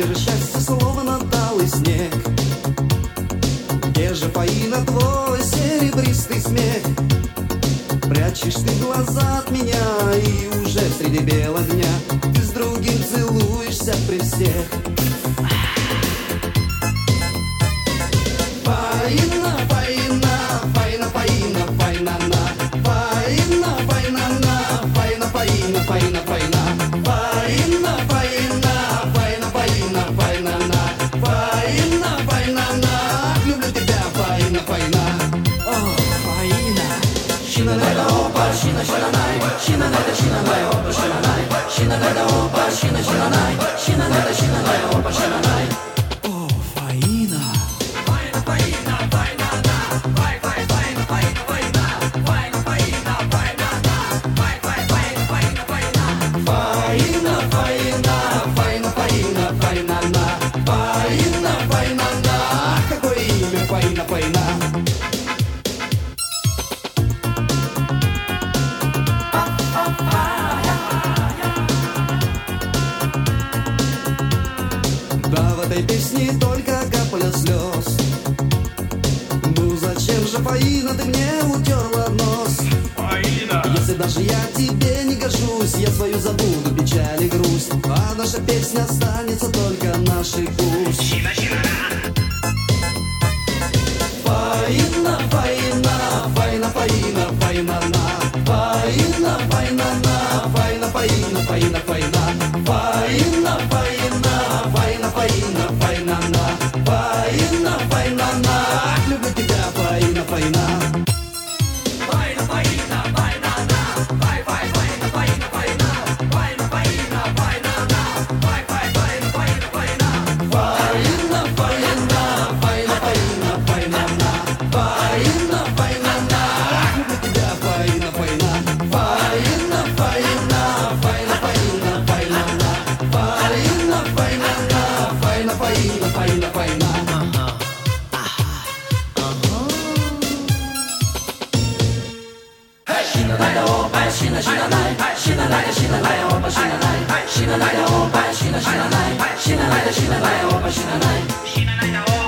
где же счастье, словно талый снег? Где же, Фаина, твой серебристый смех? Прячешь ты глаза от меня, и уже среди бела дня ты с другим целуешься при всех. Фаина, Фаина, Фаина, Фаина, Фаина, на. Фаина, Фаина, на. Фаина, Фаина, Фаина, Фаина. Фаина, Фаина, Фаина, Фаина, Фаина, на. Фаина, Фаина, на. Люблю тебя, Фаина, Фаина. О, Фаина. Шина-найда, опа, шина-шина-най. Шина-найда, шина-най, опа, шина-най. Шина-найда, опа, шина-шина-най. Шина-найда, шина-най, опа, шина-най. О, Фаина. Фаина, Фаина, Фаина, на. Фай, фай, Фаина, Фаина, Фаина. Фаина, Фаина, Фаина, на. Фай, фай, Фаина, Фаина, Фаина. Фаина, Фаина, Фаина, Фаина, Фаина, на. Фаина, Фаина, на. Какое имя, Фаина, Фаина? Да, в этой песне только капля слез. Ну зачем же, Фаина, ты мне утерла нос? Фаина! Если даже я тебе не гожусь, я свою забуду печаль и грусть, а наша песня останется только нашей пусть. Фаина, Фаина, Фаина, Фаина, Фаина, на. Фаина, Фаина, на. Фаина, Фаина, Фаина, Фаина. Фаина, Фаина, Фаина, Фаина, Фаина, на. Фаина, Фаина, на. Люблю тебя, Фаина, Фаина. Фаина, Фаина, Фаина, на. Фай, фай, Фаина, Фаина, Фаина. Фаина, Фаина, Фаина, на. Фай, фай, Фаина, Фаина, Фаина. Фаина, Фаина, Фаина, Фаина, Фаина, на. Фаина, Фаина, на. Люблю тебя, Фаина, Фаина. Фаина, Фаина, Фаина, Фаина, Фаина, на. Фаина, Фаина, на. Фаина, Фаина, Фаина, Фаина. Шина-найда, опа, шина-шина-най. Шина-найда, шина-най, опа, шина-най. Шина-найда, опа, шина-шина-най. Шина-найда, шина-най, опа, шина-най.